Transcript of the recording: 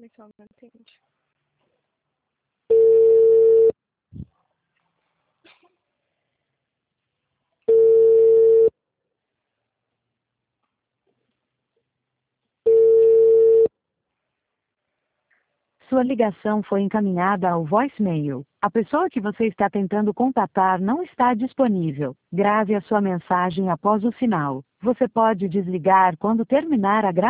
Só não entende. Sua ligação foi encaminhada ao voicemail. A pessoa que você está tentando contatar não está disponível. Grave a sua mensagem após o sinal. Você pode desligar quando terminar a gravação.